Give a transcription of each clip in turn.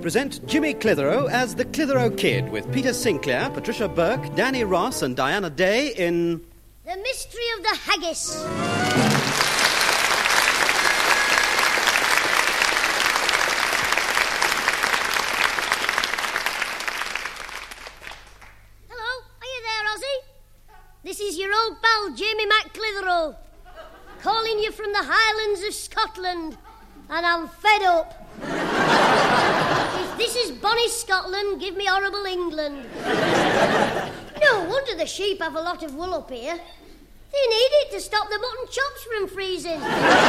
present Jimmy Clitheroe as the Clitheroe Kid with Peter Sinclair, Patricia Burke, Danny Ross and Diana Day in... The Mystery of the Haggis. Hello, are you there, Ozzy? This is your old pal, Jamie McClitheroe, calling you from the Highlands of Scotland, and I'm fed up. If this is bonny Scotland, give me horrible England. No wonder the sheep have a lot of wool up here. They need it to stop the mutton chops from freezing.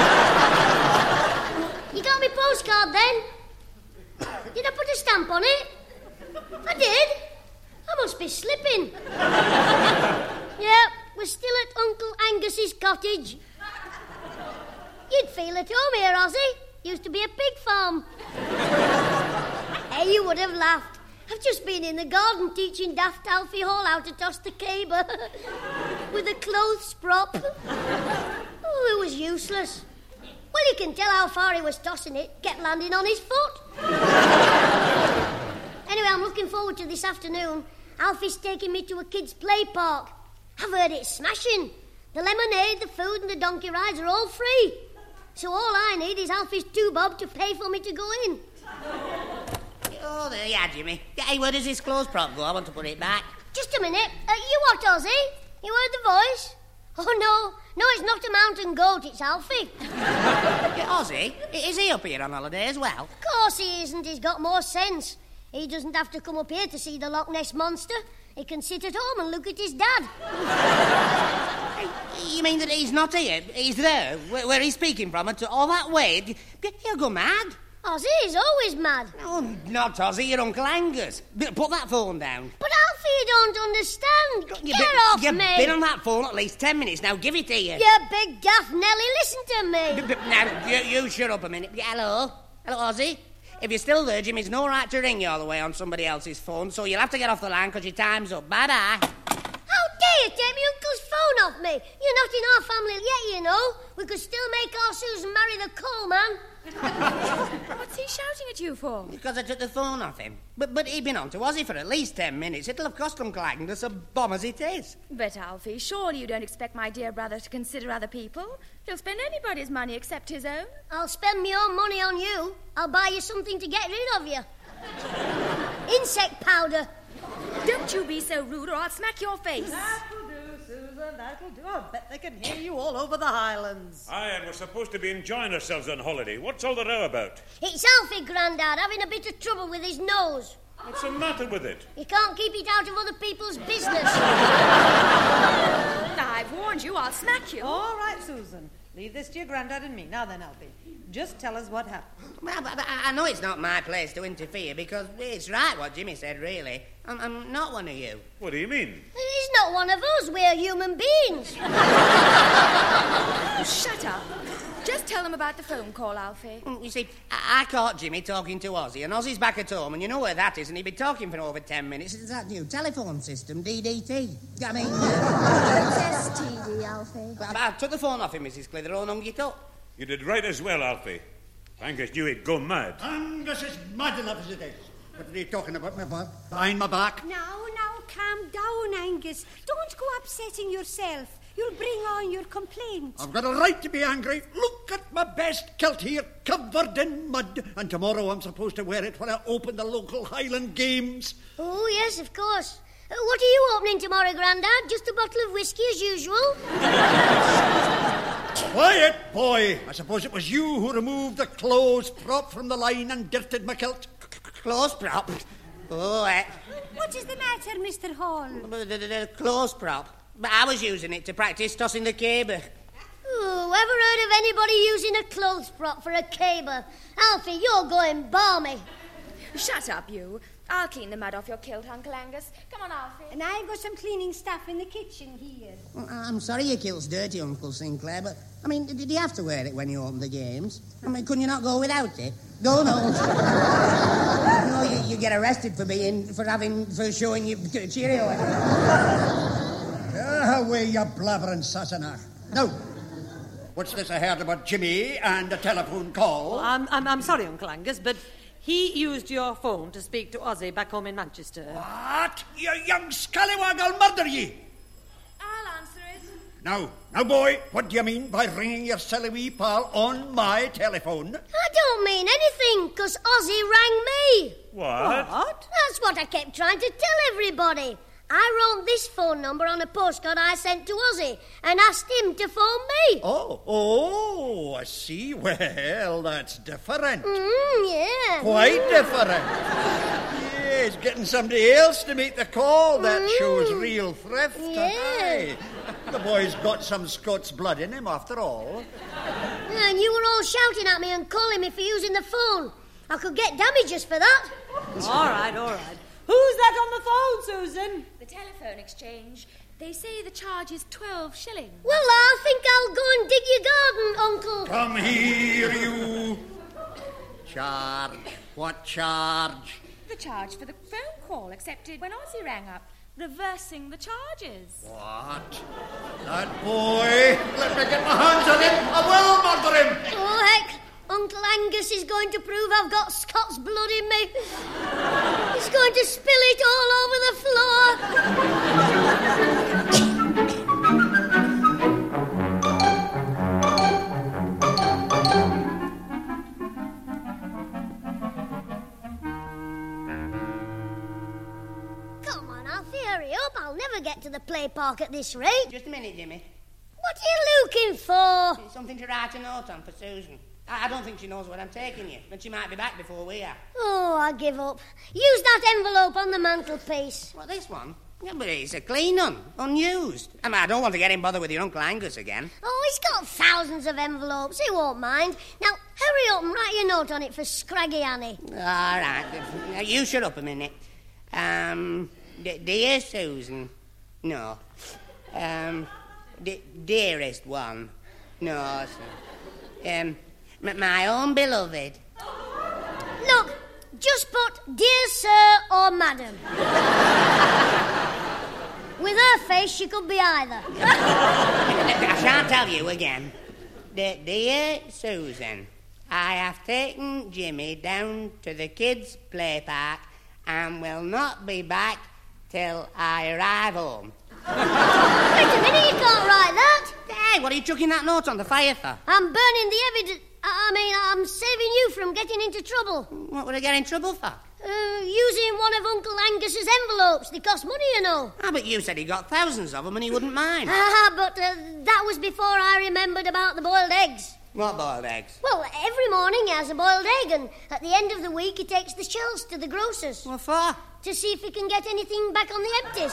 You got me postcard then? Did I put a stamp on it? I did. I must be slipping. Yeah, we're still at Uncle Angus's cottage. You'd feel at home here, Ozzy. Used to be a pig farm. Hey, you would have laughed. I've just been in the garden teaching Daft Alfie Hall how to toss the caber with a clothes prop. Oh, it was useless. Well, you can tell how far he was tossing it. Kept landing on his foot. Anyway, I'm looking forward to this afternoon. Alfie's taking me to a kids' play park. I've heard it's smashing. The lemonade, the food and the donkey rides are all free. So all I need is Alfie's 2 bob to pay for me to go in. Oh, there you are, Jimmy. Hey, where does this clothes prop go? I want to put it back. Just a minute. You what, Ozzy? You heard the voice? Oh, no, it's not a mountain goat, it's Alfie. Ozzy, is he up here on holiday as well? Of course he isn't. He's got more sense. He doesn't have to come up here to see the Loch Ness Monster. He can sit at home and look at his dad. You mean that he's not here? He's there, where he's speaking from, and all that way? He'll go mad. Ozzy is always mad. No, not Ozzy, your Uncle Angus. Put that phone down. But Alfie, you don't understand. Get off me. You've been on that phone at least 10 minutes now. Give it here. You big daft Nelly, listen to me. Now, you shut up a minute. Hello? Hello, Ozzy? If you're still there, Jimmy's no right to ring you all the way on somebody else's phone, so you'll have to get off the line because your time's up. Bye-bye. How dare you take my uncle's phone off me? You're not in our family yet, you know. We could still make our Susan marry the coal man. What's he shouting at you for? Because I took the phone off him. But he'd been on to Ozzy for at least 10 minutes. It'll have cost Uncle Agnes a bomb as it is. But, Alfie, surely you don't expect my dear brother to consider other people? He'll spend anybody's money except his own. I'll spend my own money on you. I'll buy you something to get rid of you. Insect powder. Don't you be so rude or I'll smack your face. That'll do, Susan, that'll do. I bet they can hear you all over the Highlands. Aye, and we're supposed to be enjoying ourselves on holiday. What's all the row about? It's Alfie, Grandad, having a bit of trouble with his nose. What's the matter with it? He can't keep it out of other people's business. I've warned you, I'll smack you. All right, Susan. Leave this to your Grandad and me. Now then, Alfie, just tell us what happened. Well, but I know it's not my place to interfere because it's right what Jimmy said, really. I'm not one of you. What do you mean? He's not one of us. We're human beings. Shut up. Just tell them about the phone call, Alfie. You see, I caught Jimmy talking to Ozzy, and Ozzy's back at home, and you know where that is, and he'd been talking for over 10 minutes. It's that new telephone system, DDT. I mean... STD, Alfie. I took the phone off him, Mrs. Clitheroe, and hung it up. You did right as well, Alfie. Angus knew he'd go mad. Angus is mad enough as it is. What are you talking about, behind my back? Now, calm down, Angus. Don't go upsetting yourself. You'll bring on your complaint. I've got a right to be angry. Look at my best kilt here, covered in mud. And tomorrow I'm supposed to wear it when I open the local Highland Games. Oh, yes, of course. What are you opening tomorrow, Grandad? Just a bottle of whiskey as usual? Quiet, boy. I suppose it was you who removed the clothes prop from the line and dirted my kilt. Clothes prop? Oh, What is the matter, Mr. Hall? The clothes prop. But I was using it to practice tossing the caber. Ooh, ever heard of anybody using a clothes prop for a caber? Alfie, you're going balmy. Shut up, you. I'll clean the mud off your kilt, Uncle Angus. Come on, Alfie. And I've got some cleaning stuff in the kitchen here. Well, I'm sorry your kilt's dirty, Uncle Sinclair, but, I mean, did you have to wear it when you opened the games? I mean, couldn't you not go without it? Go, no. No, you get arrested for showing you Cheerio. Away, you blabbering Sassenach. Now, what's this I heard about Jimmy and a telephone call? Well, I'm sorry, Uncle Angus, but He used your phone to speak to Ozzy back home in Manchester. What? You young scallywag, I'll murder ye. I'll answer it. Now, boy, what do you mean by ringing your silly wee pal on my telephone? I don't mean anything, 'cause Ozzy rang me. What? That's what I kept trying to tell everybody. I wrote this phone number on a postcard I sent to Ozzy and asked him to phone me. Oh, I see. Well, that's different. Yeah. Quite different. Yes, getting somebody else to make the call, that shows real thrift. Yeah. Aye. The boy's got some Scots blood in him, after all. And you were all shouting at me and calling me for using the phone. I could get damages for that. All right. Who's that on the phone, Susan? The telephone exchange. They say the charge is 12 shillings. Well, I think I'll go and dig your garden, Uncle. Come here, you. Charge. What charge? The charge for the phone call accepted when Ozzy rang up, reversing the charges. What? That boy. Let me get my hands on him. I will murder him. Oh, heck. Uncle Angus is going to prove I've got Scots blood in me. He's going to spill it all over the floor. Come on, Alfie, hurry up. I'll never get to the play park at this rate. Just a minute, Jimmy. What are you looking for? Something to write a note on for Susan. I don't think she knows what I'm taking you, but she might be back before we are. Oh, I give up. Use that envelope on the mantelpiece. What, this one? Yeah, but it's a clean one, unused. I don't want to get in bother with your Uncle Angus again. Oh, he's got thousands of envelopes. He won't mind. Now, hurry up and write your note on it for Scraggy Annie. All right. Now, you shut up a minute. Dear Susan. No. Dearest one. No. My own beloved. Look, just put dear sir or madam. With her face, she could be either. I shan't tell you again. Dear Susan, I have taken Jimmy down to the kids' play park and will not be back till I arrive home. Wait a minute, you can't write that. Hey, what are you chucking that note on the fire for? I'm burning the evidence. I'm saving you from getting into trouble. What would I get in trouble for? Using one of Uncle Angus's envelopes. They cost money, you know. But you said he got thousands of them and he wouldn't mind. But that was before I remembered about the boiled eggs. What boiled eggs? Well, every morning he has a boiled egg, and at the end of the week he takes the shells to the grocer's. What for? To see if he can get anything back on the empties.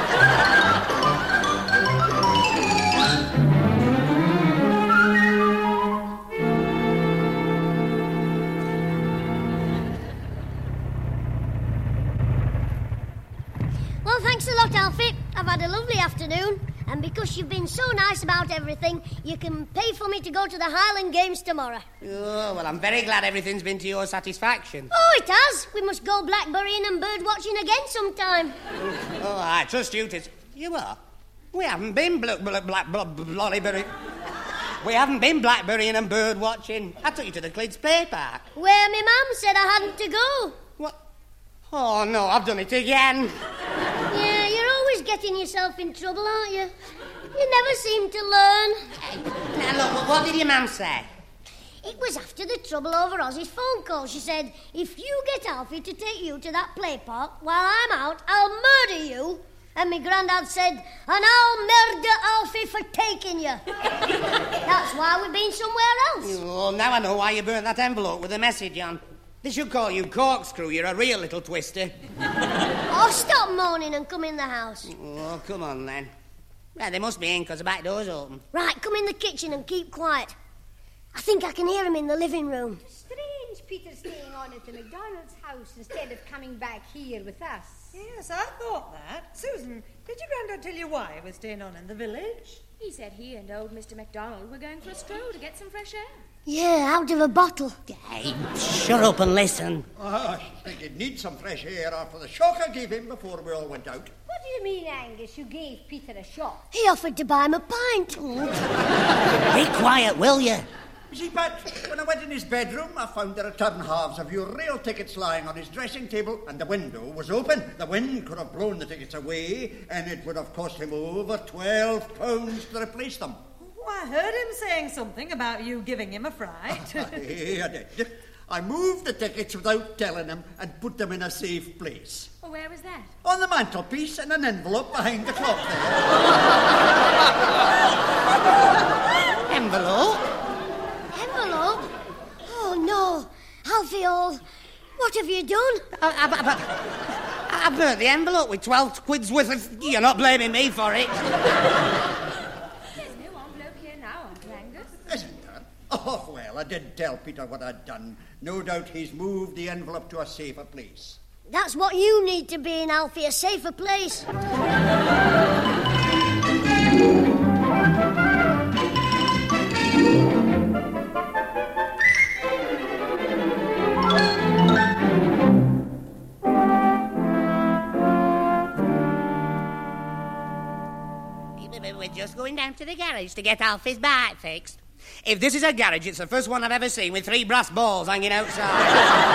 Well, thanks a lot, Alfie. I've had a lovely afternoon, and because you've been so nice about everything, you can pay for me to go to the Highland Games tomorrow. Oh, well, I'm very glad everything's been to your satisfaction. Oh, it has. We must go blackberrying and bird watching again sometime. Oh, I trust you to... You are? We haven't been blollyberry... We haven't been blackberrying and bird watching. I took you to the Clids Play Park. Where my mum said I hadn't to go. What? Oh, no, I've done it again. Yeah, you're always getting yourself in trouble, aren't you? You never seem to learn. Now, look, what did your mum say? It was after the trouble over Ozzy's phone call. She said, if you get Alfie to take you to that play park while I'm out, I'll murder you. And my granddad said, and I'll murder Alfie for taking you. That's why we've been somewhere else. Oh, now I know why you burnt that envelope with a message on. They should call you Corkscrew. You're a real little twister. Oh, stop moaning and come in the house. Oh, come on, then. Well, they must be in because the back door's open. Right, come in the kitchen and keep quiet. I think I can hear him in the living room. Strange Peter staying on at the McDonald's house instead of coming back here with us. Yes, I thought that. Susan, did your granddad tell you why he was staying on in the village? He said he and old Mr. MacDonald were going for a stroll to get some fresh air. Yeah, out of a bottle. Hey, shut up and listen. I think he'd need some fresh air after the shock I gave him before we all went out. What do you mean, Angus, you gave Peter a shock? He offered to buy him a pint. Be quiet, will you? You see, Pat, when I went in his bedroom, I found the return halves of your rail tickets lying on his dressing table, and the window was open. The wind could have blown the tickets away, and it would have cost him over £12 to replace them. Oh, I heard him saying something about you giving him a fright. Hey, I did. I moved the tickets without telling him and put them in a safe place. Oh, where was that? On the mantelpiece in an envelope behind the clock there. Envelope? Envelope? Oh, no. Alfie, what have you done? I burnt the envelope with 12 quid's worth of... You're not blaming me for it. There's no envelope here now, Uncle Angus. Isn't there? Oh, well, I did tell Peter what I'd done. No doubt he's moved the envelope to a safer place. That's what you need to be in, Alfie, a safer place. We're just going down to the garage to get Alfie's bike fixed. If this is a garage, it's the first one I've ever seen with 3 brass balls hanging outside.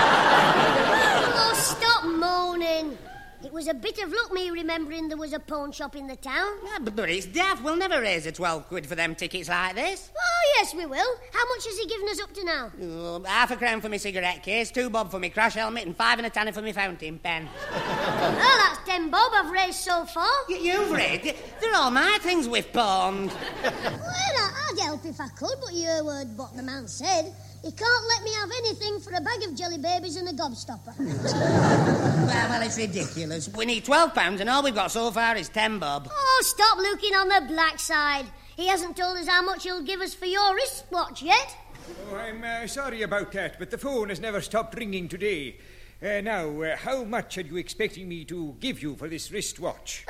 Oh, stop moaning. It was a bit of luck me remembering there was a pawn shop in the town. Yeah, but it's daft. We'll never raise a 12 quid for them tickets like this. Oh, yes, we will. How much has he given us up to now? Half a crown for my cigarette case, 2 bob for my crash helmet, and 5 and a tanner for my fountain pen. Well, that's 10 bob I've raised so far. You've raised? They're all my things we've pawned. Well, I'd help if I could, but you heard what the man said. He can't let me have anything for a bag of jelly babies and a gobstopper. Well, it's ridiculous. We need £12 and all we've got so far is 10 bob. Oh, stop looking on the black side. He hasn't told us how much he'll give us for your wristwatch yet. Oh, I'm sorry about that, but the phone has never stopped ringing today. Now, how much are you expecting me to give you for this wristwatch?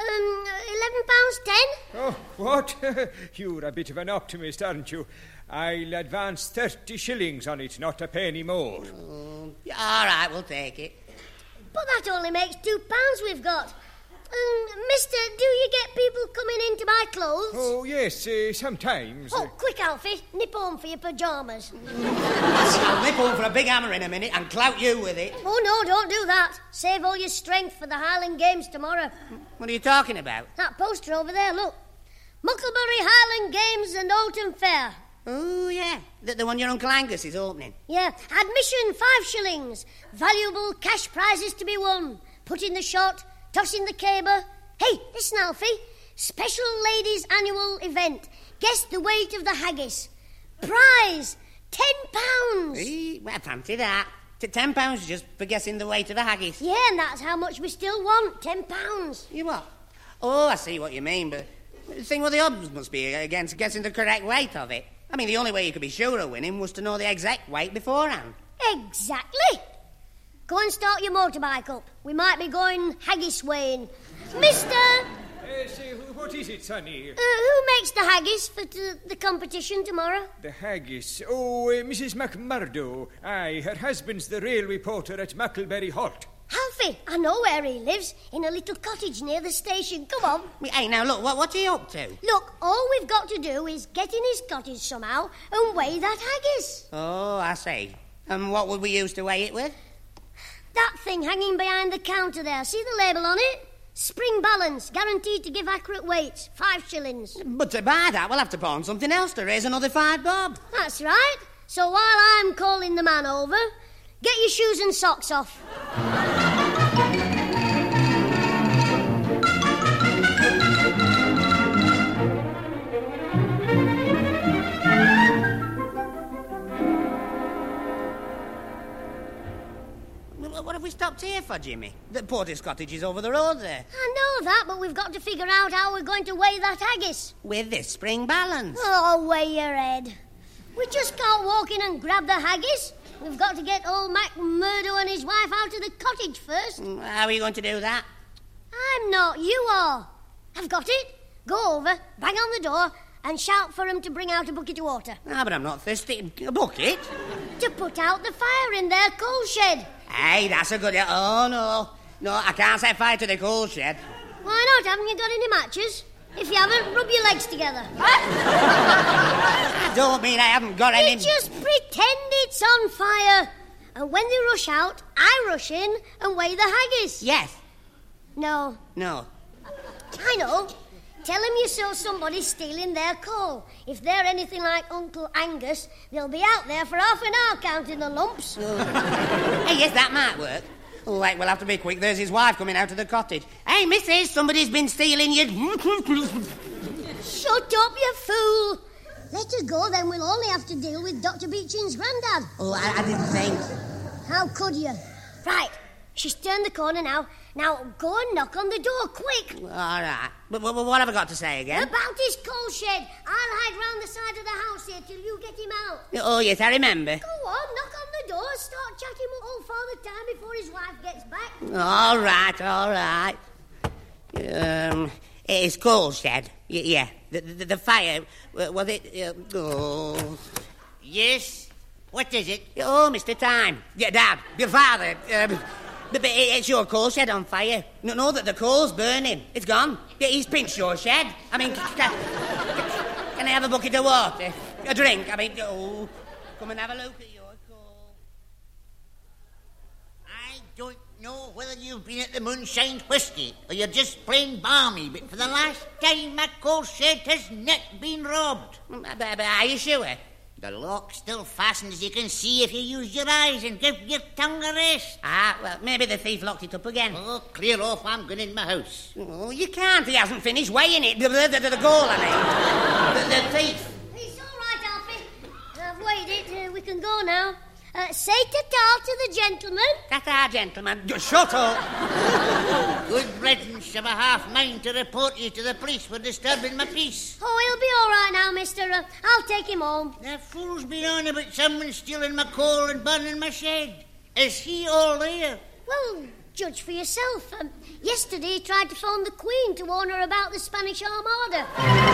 £11.10. Oh, what? You're a bit of an optimist, aren't you? I'll advance 30 shillings on it, not a penny more. All right, we'll take it. But that only makes £2 we've got. Mister, do you get people coming in to buy clothes? Oh, yes, sometimes. Oh, quick, Alfie. Nip home for your pyjamas. I'll nip home for a big hammer in a minute and clout you with it. Oh, no, don't do that. Save all your strength for the Highland Games tomorrow. What are you talking about? That poster over there, look. Mucklebury Highland Games and Oulton Fair. Oh, yeah. The one your Uncle Angus is opening. Yeah. Admission, 5 shillings. Valuable cash prizes to be won. Put in the shot, toss in the caber. Hey, listen, Alfie. Special ladies' annual event. Guess the weight of the haggis. Prize, £10. Well, fancy that. £10 just for guessing the weight of the haggis. Yeah, and that's how much we still want, £10. You what? Oh, I see what you mean, but the thing with the odds must be against guessing the correct weight of it. I mean, the only way you could be sure of winning was to know the exact weight beforehand. Exactly. Go and start your motorbike up. We might be going haggis weighing. Mister! What is it, Sonny? Who makes the haggis for the competition tomorrow? The haggis? Oh, Mrs. McMurdo. Aye, her husband's the railway porter at Mucklebury Halt. Alfie, I know where he lives, in a little cottage near the station. Come on. Hey, now, look, what's he up to? Look, all we've got to do is get in his cottage somehow and weigh that haggis. Oh, I see. And what would we use to weigh it with? That thing hanging behind the counter there. See the label on it? Spring balance, guaranteed to give accurate weights. 5 shillings. But to buy that, we'll have to pawn something else to raise another 5 bob. That's right. So while I'm calling the man over, get your shoes and socks off. What have we stopped here for, Jimmy? The porter's cottage is over the road there. I know that, but we've got to figure out how we're going to weigh that haggis. With this spring balance. Oh, weigh your head. We just can't walk in and grab the haggis. We've got to get old McMurdo and his wife out of the cottage first. How are you going to do that? I'm not, you are. I've got it. Go over, bang on the door, and shout for him to bring out a bucket of water. Ah, but I'm not thirsty. A bucket? To put out the fire in their coal shed. Hey, that's a good... Oh, no. No, I can't set fire to the coal shed. Why not? Haven't you got any matches? If you haven't, rub your legs together. I don't mean I haven't got any... You just pretend it's on fire. And when they rush out, I rush in and weigh the haggis. Yes. No. No. I know. Tell them you saw somebody stealing their coal. If they're anything like Uncle Angus, they'll be out there for half an hour counting the lumps. Hey, yes, that might work. Oh, right, we'll have to be quick. There's his wife coming out of the cottage. Hey, missus, somebody's been stealing your... Shut up, you fool. Let her go, then we'll only have to deal with Dr. Beechin's granddad. Oh, I didn't think. How could you? Right, she's turned the corner now. Now, go and knock on the door, quick. All right. But what have I got to say again? About his coal shed. I'll hide round the side of the house here till you get him out. Oh, yes, I remember. Go on, knock on the door, start chatting with old Father Time before his wife gets back. All right. It's coal shed. Yeah. The fire, was it... oh... Yes? What is it? Oh, Mr. Time. Yeah, Dad, your father. But it's your coal shed on fire. No, that the coal's burning. It's gone. Yeah, he's pinched your shed. I mean, can I have a bucket of water? A drink? I mean, oh, come and have a look at your coal. I don't know whether you've been at the Moonshine Whiskey or you're just plain balmy, but for the last time my coal shed has not been robbed. But are you sure? The lock's still fastened, as you can see if you use your eyes and give your tongue a rest. Ah, well, maybe the thief locked it up again. Oh, clear off, I'm going in my house. Oh, you can't. He hasn't finished weighing it. The goal, I mean. The thief. It's all right, Alfie. I've weighed it. We can go now. Say ta-ta to the gentleman. Ta-ta, gentleman. Shut up. Good riddance. I've a half mind to report you to the police for disturbing my peace. Oh, he'll be all right now, mister. I'll take him home. The fool's been on about someone stealing my coal and burning my shed. Is he all there? Well, judge for yourself. Yesterday he tried to phone the Queen to warn her about the Spanish Armada.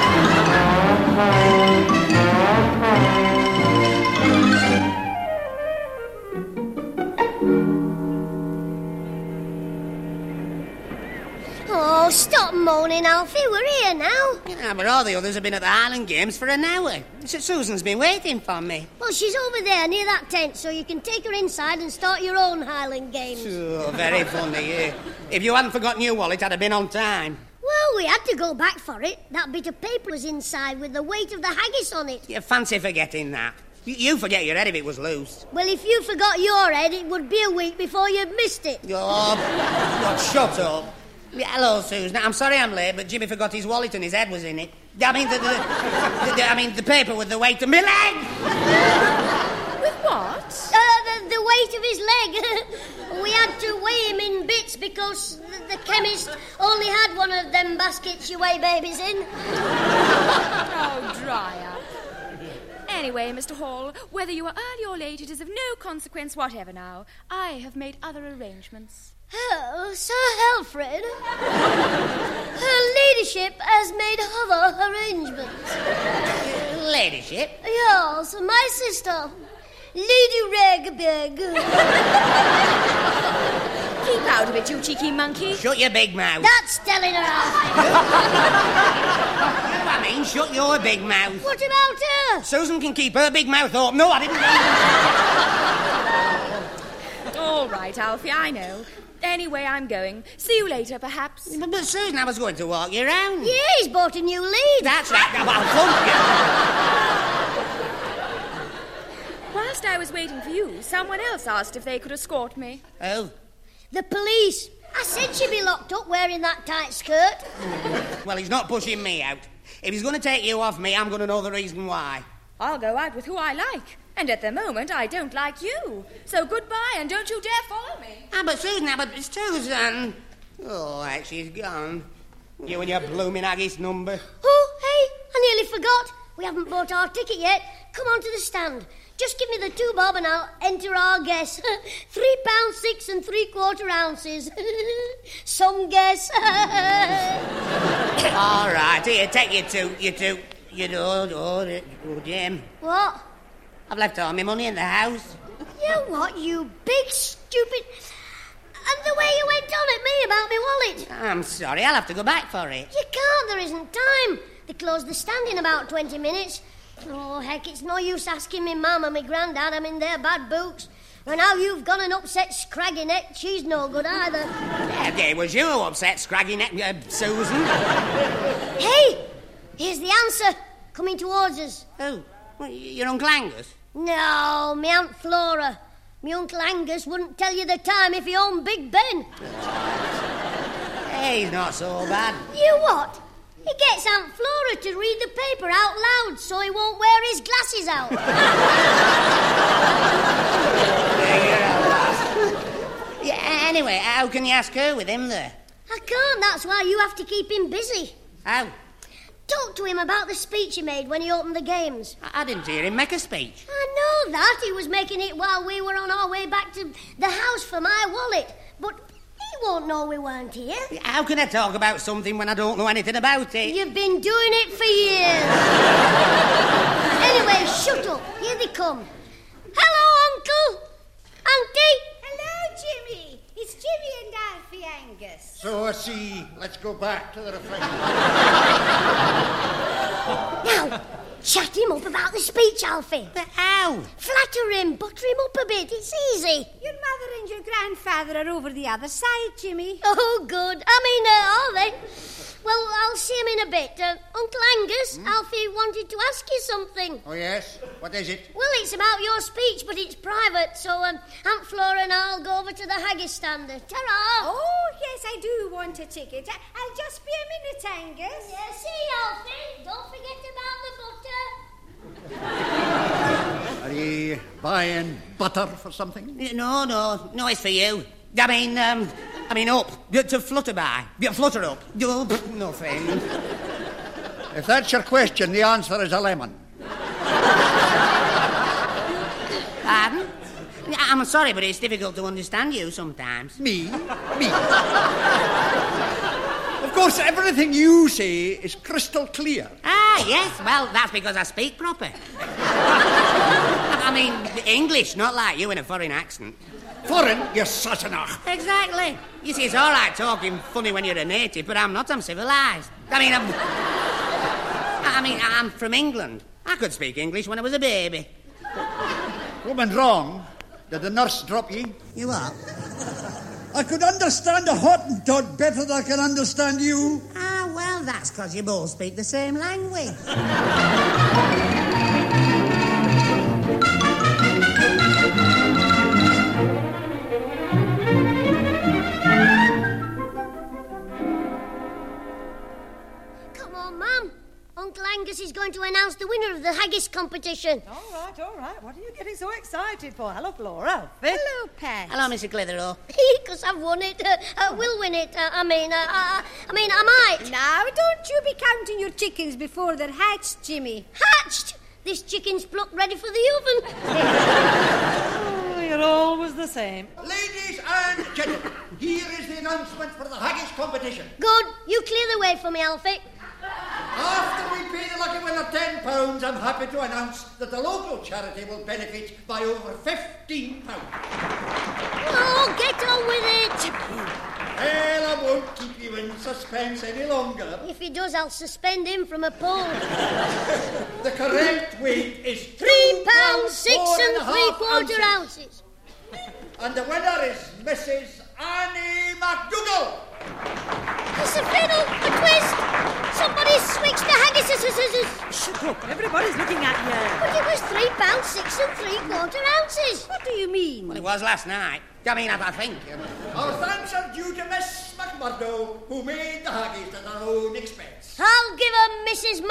Oh, stop moaning, Alfie. We're here now. Yeah, but all the others have been at the Highland Games for an hour. Susan's been waiting for me. Well, she's over there near that tent, so you can take her inside and start your own Highland Games. Oh, very funny. If you hadn't forgotten your wallet, I'd have been on time. Well, we had to go back for it. That bit of paper was inside with the weight of the haggis on it. You fancy forgetting that. You forget your head if it was loose. Well, if you forgot your head, it would be a week before you'd missed it. Oh, shut up. Yeah, hello, Susan. I'm sorry I'm late, but Jimmy forgot his wallet and his head was in it. I mean, the paper with the weight of my leg. With what? The weight of his leg. We had to weigh him in bits because the chemist only had one of them baskets you weigh babies in. Oh, dry up. Anyway, Mr. Hall, whether you are early or late, it is of no consequence whatever now. I have made other arrangements. Oh, Sir Alfred. Her ladyship has made other arrangements. Ladyship? Yes, my sister, Lady Ragbeg. Keep out of it, you cheeky monkey. Shut your big mouth. That's telling her, Alfred. I mean, shut your big mouth. What about her? Susan can keep her big mouth open. No, I didn't. All right, Alfie, I know. Anyway, I'm going. See you later, perhaps. But Susan, I was going to walk you round. Yeah, he's bought a new lead. That's right. Well, Whilst I was waiting for you, someone else asked if they could escort me. Oh? The police. I said she'd be locked up wearing that tight skirt. Well, he's not pushing me out. If he's going to take you off me, I'm going to know the reason why. I'll go out with who I like. And at the moment, I don't like you. So goodbye, and don't you dare follow me. But Susan, it's Susan. Oh, she's gone. You and your blooming haggis number. Oh, hey, I nearly forgot. We haven't bought our ticket yet. Come on to the stand. Just give me the 2 bob and I'll enter our guess. £3 6 3/4 ounces. Some guess. All right, here, take you two. Jim. What? I've left all my money in the house. You what, you big stupid... And the way you went on at me about my wallet. I'm sorry, I'll have to go back for it. You can't, there isn't time. They close the stand in about 20 minutes. Oh, heck, it's no use asking me mum and me grandad. I'm in their bad books. And now you've gone and upset Scraggy Neck, she's no good either. Yeah, it was you who upset Scraggy Neck, Susan. Hey, here's the answer. Coming towards us. Oh, well, your Uncle Angus? No, me Aunt Flora. Me Uncle Angus wouldn't tell you the time if he owned Big Ben. Hey, he's not so bad. You what? He gets Aunt Flora to read the paper out loud so he won't wear his glasses out. Yeah, anyway, how can you ask her with him there? I can't, that's why you have to keep him busy. How? Talk to him about the speech he made when he opened the games. I didn't hear him make a speech. I know that. He was making it while we were on our way back to the house for my wallet. But he won't know we weren't here. How can I talk about something when I don't know anything about it? You've been doing it for years. Anyway, shut up. Here they come. Hello, Uncle. Auntie. Hello, Jimmy. It's Jimmy and Alfie Angus. So I see. Let's go back to the refreshment. Now, chat him up about the speech, Alfie. But how? Flatter him, butter him up a bit. It's easy. Your mother and your grandfather are over the other side, Jimmy. Oh, good. Are they? Well, I'll see him in a bit. Uncle Angus, Alfie wanted to ask you something. Oh, yes? What is it? Well, it's about your speech, but it's private, so Aunt Flora and I'll go over to the haggis stand. Ta-ra! Oh, yes, I do want a ticket. I'll just be a minute, Angus. Yeah, see you, Alfie. Don't forget about the butter. Are you buying butter for something? No, it's for you. I mean up. To flutter by. Flutter up. Nothing. If that's your question, the answer is a lemon. Pardon? I'm sorry, but it's difficult to understand you sometimes. Me? Of course, everything you say is crystal clear. Ah, yes. Well, that's because I speak proper. I mean, English, not like you in a foreign accent. Foreign? You're such an ach. Exactly. You see, it's all right talking funny when you're a native, but I'm not. I'm civilised. I'm from England. I could speak English when I was a baby. Woman wrong. Did the nurse drop you? You what? I could understand a Hottentot better than I can understand you. Ah, well, that's because you both speak the same language. Come on, Mum. Uncle Angus is going to announce the winner of the haggis competition. All right. What are you getting so excited for? Hello, Flora. Hello, Pat. Hello, Mr. Clitheroe. Because I've won it. Will win it. I might. Now, don't you be counting your chickens before they're hatched, Jimmy. Hatched? This chicken's plucked ready for the oven. Oh, you're always the same. Ladies and gentlemen, here is the announcement for the haggis competition. Good. You clear the way for me, Alfie. After we pay the lucky winner £10, I'm happy to announce that the local charity will benefit by over £15. Oh, get on with it. Well, I won't keep you in suspense any longer. If he does, I'll suspend him from a pole. The correct weight is £3, 6 3/4 ounces. And the winner is Mrs. Annie McDougall. It's a fiddle, a twist. Somebody's switched the haggis. Shut up. Everybody's looking at you. But it was £3, 6 3/4 ounces. What do you mean? Well, it was last night. I think. Our thanks are due to Miss McMurdo, who made the haggis at her own expense. I'll give her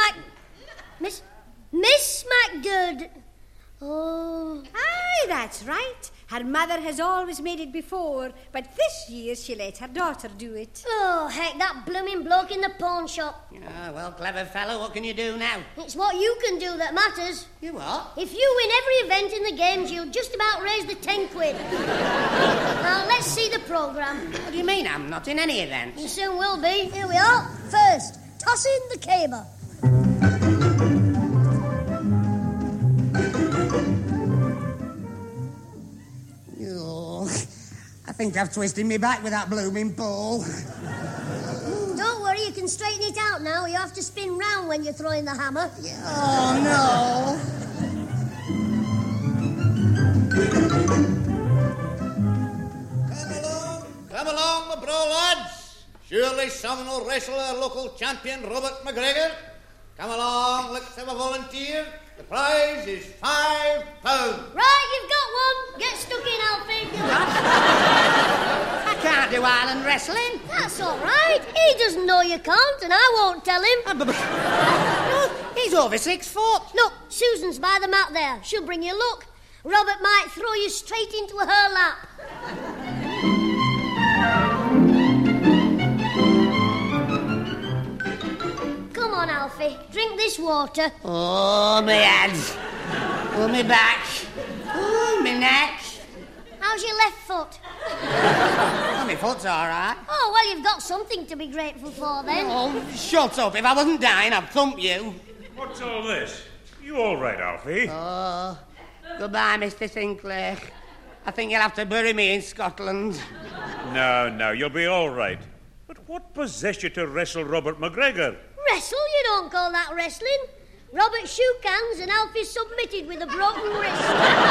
Miss McGurd. Oh. Aye, that's right. Her mother has always made it before, but this year she let her daughter do it. Oh, heck, that blooming bloke in the pawn shop. Ah, well, clever fellow, what can you do now? It's what you can do that matters. You what? If you win every event in the games, you'll just about raise the 10 quid. Now, let's see the programme. What do you mean? I'm not in any events. You soon will be. Here we are. First, toss in the caber. I think I've twisted me back with that blooming pole. Don't worry, you can can straighten it out now. You have to spin round when you're throwing the hammer. Oh, no. Come along, my bro lads. Surely someone will wrestle our local champion, Robert McGregor. Come along, let's have a volunteer. The prize is £5. Right, you've got one. Get stuck in, Alfie. I can't do island wrestling. That's all right. He doesn't know you can't, and I won't tell him. No, he's over 6 foot. Look, Susan's by the mat there. She'll bring you luck. Robert might throw you straight into her lap. Come on, Alfie. Drink this water. Oh, my head. Oh, my back. Oh, my neck. How's your left foot? Oh, my foot's all right. Oh, well, you've got something to be grateful for, then. Oh, shut up. If I wasn't dying, I'd thump you. What's all this? You all right, Alfie? Oh, goodbye, Mr. Sinclair. I think you'll have to bury me in Scotland. No, you'll be all right. But what possessed you to wrestle Robert McGregor? Wrestle? You don't call that wrestling. Robert shook hands and Alfie submitted with a broken wrist.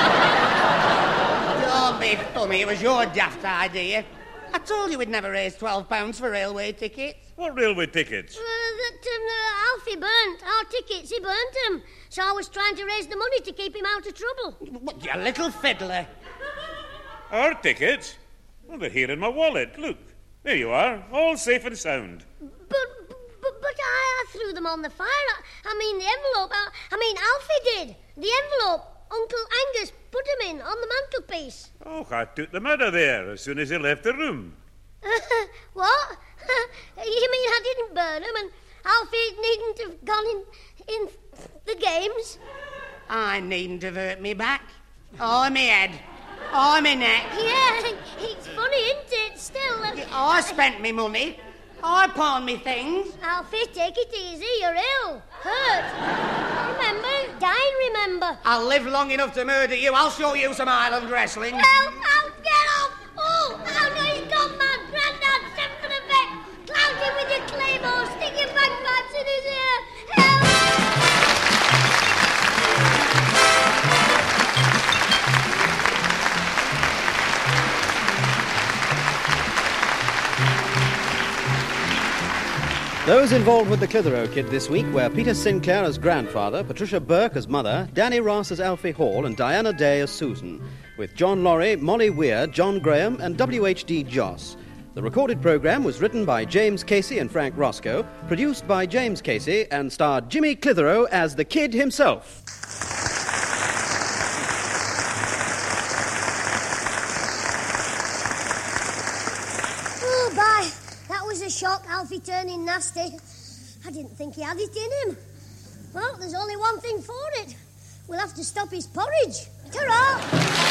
Don't be funny. It was your daft idea. I told you we'd never raise £12 for railway tickets. What railway tickets? Alfie burnt our tickets. He burnt them. So I was trying to raise the money to keep him out of trouble. What, you little fiddler. Our tickets? Well, they're here in my wallet. Look, there you are, all safe and sound. But I threw them on the fire. I mean, the envelope. Alfie did. The envelope. Uncle Angus put them in on the mantelpiece. Oh, I took them out of there as soon as he left the room. What? You mean I didn't burn them and Alfie needn't have gone in the games? I needn't have hurt me back. Or me head. Or me neck. Yeah, it's funny, isn't it? Still. I spent me money. I pawned me things. Alfie, take it easy. You're ill. Hurt. Remember? Dying, remember. I'll live long enough to murder you. I'll show you some island wrestling. Help! Get off! Oh, no, he's gone mad. Grandad, send for the vet. Clout him with your claymore. Stick your bagpipes in his ear. Help! Those involved with the Clitheroe Kid this week were Peter Sinclair as grandfather, Patricia Burke as mother, Danny Ross as Alfie Hall, and Diana Day as Susan, with John Laurie, Molly Weir, John Graham, and W.H.D. Joss. The recorded programme was written by James Casey and Frank Roscoe, produced by James Casey, and starred Jimmy Clitheroe as the Kid himself. Oh, bye. That was a shock, Alfie turning nasty. I didn't think he had it in him. Well, there's only one thing for it. We'll have to stop his porridge. Ta-ra!